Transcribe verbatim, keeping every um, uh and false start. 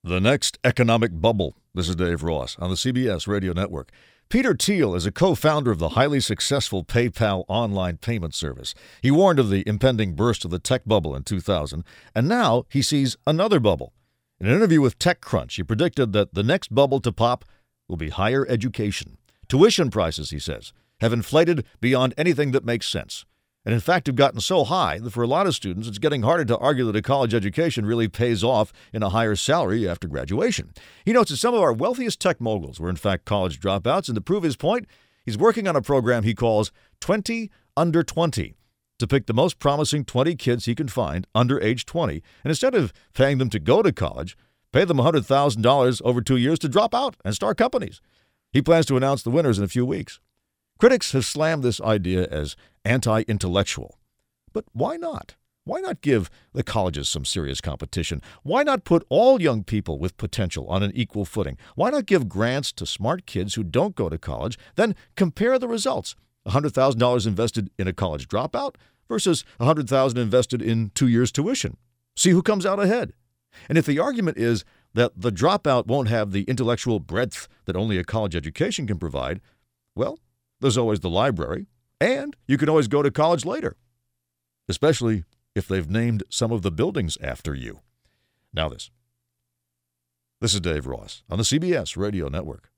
The next economic bubble. This is Dave Ross on the C B S Radio Network. Peter Thiel is a co-founder of the highly successful PayPal online payment service. He warned of the impending burst of the tech bubble in two thousand, and now he sees another bubble. In an interview with TechCrunch, he predicted that the next bubble to pop will be higher education. Tuition prices, he says, have inflated beyond anything that makes sense. And in fact have gotten so high that for a lot of students it's getting harder to argue that a college education really pays off in a higher salary after graduation. He notes that some of our wealthiest tech moguls were in fact college dropouts, and to prove his point, he's working on a program he calls twenty under twenty to pick the most promising twenty kids he can find under age twenty, and instead of paying them to go to college, pay them one hundred thousand dollars over two years to drop out and start companies. He plans to announce the winners in a few weeks. Critics have slammed this idea as anti-intellectual. But why not? Why not give the colleges some serious competition? Why not put all young people with potential on an equal footing? Why not give grants to smart kids who don't go to college, then compare the results? one hundred thousand dollars invested in a college dropout versus one hundred thousand dollars invested in two years tuition. See who comes out ahead. And if the argument is that the dropout won't have the intellectual breadth that only a college education can provide, well, there's always the library, and you can always go to college later, especially if they've named some of the buildings after you. Now this. This is Dave Ross on the C B S Radio Network.